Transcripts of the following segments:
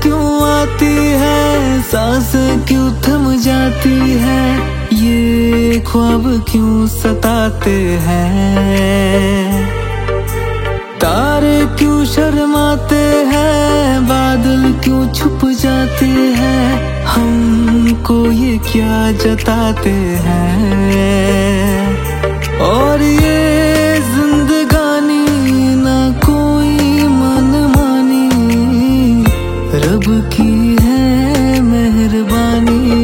क्यों आती है, सांसें क्यों थम जाती है, ये ख्वाब क्यों सताते हैं। तारे क्यों शर्माते हैं, बादल क्यों छुप जाते हैं, हमको ये क्या जताते हैं। और ये जिंदगानी ना कोई मनमानी, रब की है मेहरबानी।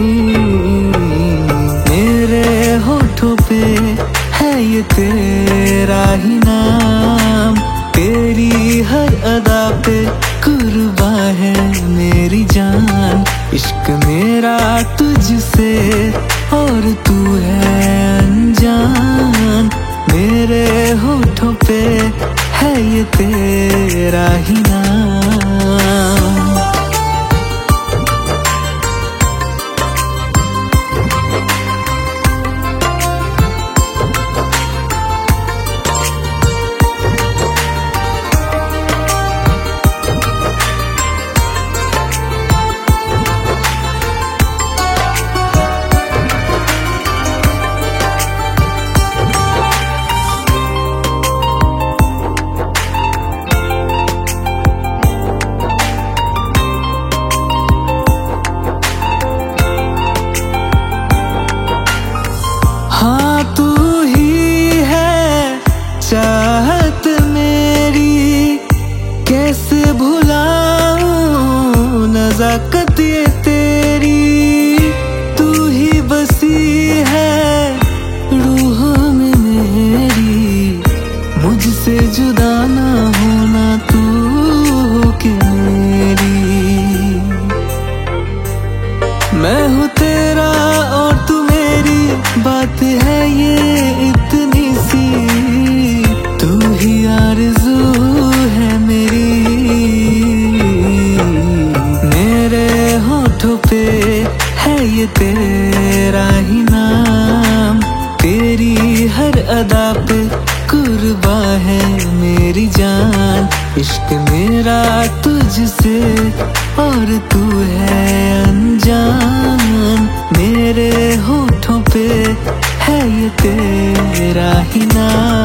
मेरे होठों पे है ये तेरा ही नाम, तेरी हर अदा पे कुर्बा है मेरी जान। इश्क मेरा तुझसे और तू है अनजान, मेरे होठों पे है ये तेरा ही नाम। हाँ तू ही है चाहत मेरी, कैसे भुलाऊं नज़ाकत ये तेरी। तू ही बसी है रूह में मेरी, मुझसे जुदा ना होना तू हो के मेरी। मैं हूँ तेरा और तू मेरी, बात है ये इतनी सी, तू ही आरज़ू है मेरी। मेरे होठों पे है ये तेरा ही नाम, तेरी हर अदा पे कुर्बा है मेरी जान। इश्क मेरा तुझसे और तू है अनजान, मेरे होठों पे है ये तेरा ही नाम।